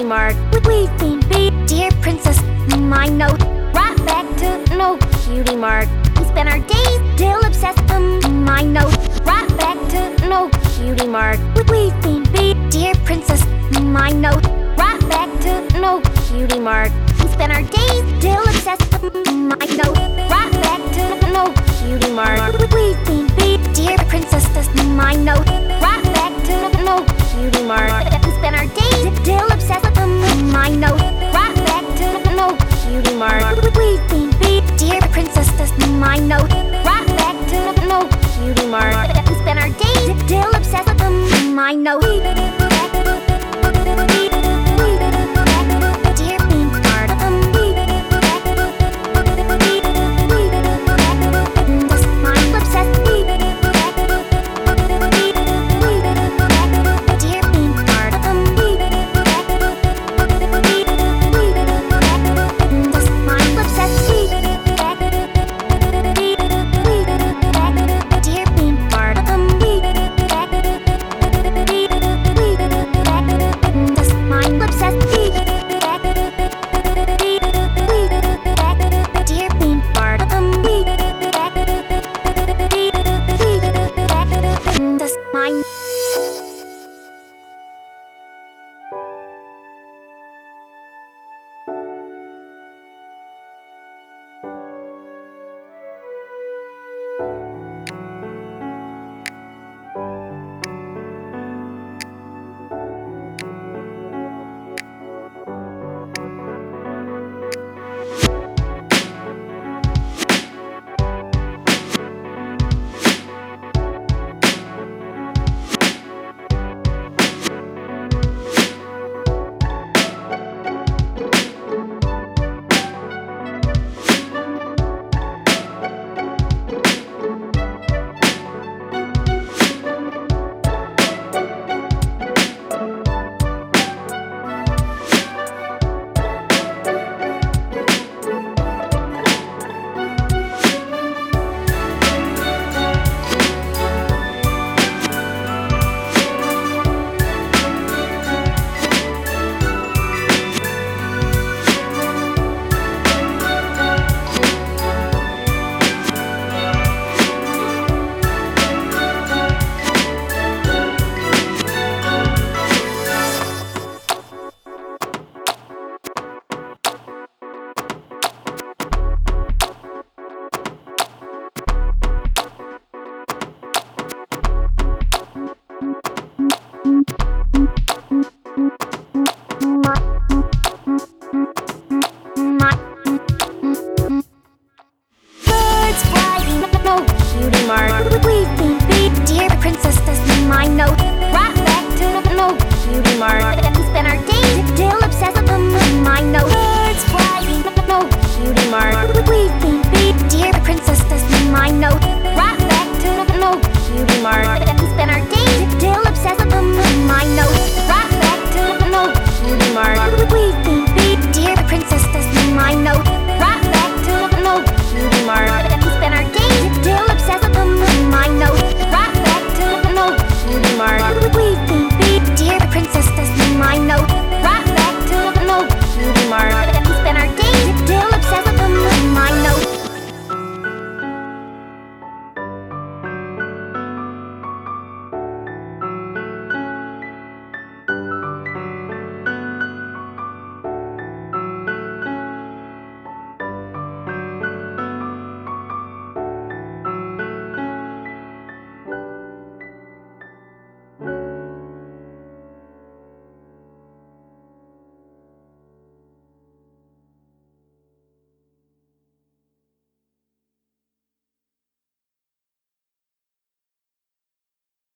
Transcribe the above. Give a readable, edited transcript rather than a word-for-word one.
Mart. We've been dear princess, my note. Right back to no Cutie Mart. We spend our days still obsessed, my note. Right back to no Cutie Mart. We've been dear princess, my note. Right back to no Cutie Mart. We spend our days still obsessed, my note. Right back to no Cutie Mart. We've been dear princess, my note. Right back to no Cutie Mart. We spend our days still obsessed, my note.